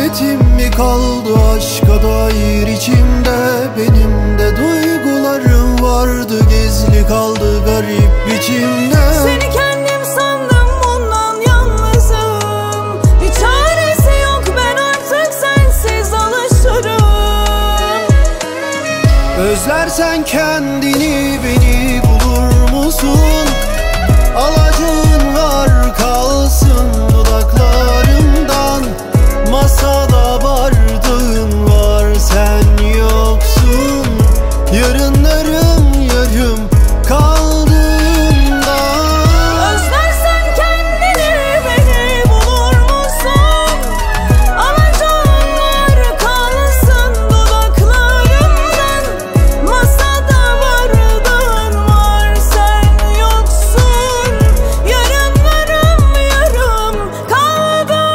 Cesaretim mi kaldı aşka dair içimde? Benim de duygularım vardı, gizli kaldı garip biçimde. Seni kendim sandım, bundan yalnızım. Bir çaresi yok, ben artık sensiz alışırım. Özlersen kendini, beni bulur musun? Alacağın var kalsın dudaklarımdan. Masada bardağın var, sen yoksun. Yarınlarım yarım kaldığında. Özlersen kendini, beni bulur musun? Alacağın var kalsın dudaklarımdan. Masada bardağın var, sen yoksun. Yarınlarım yarım kaldığında.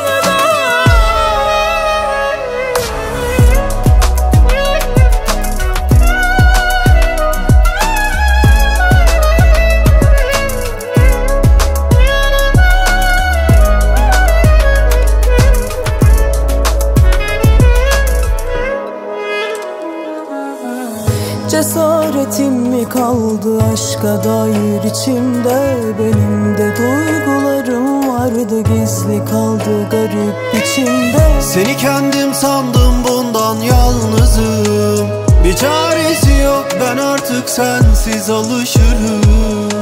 Cesaretim mi kaldı aşka dair içimde? Benim de duygularım vardı, gizli kaldı garip biçimde. Seni kendim sandım, bundan yalnızım. Bir çaresi yok, ben artık sensiz alışırım.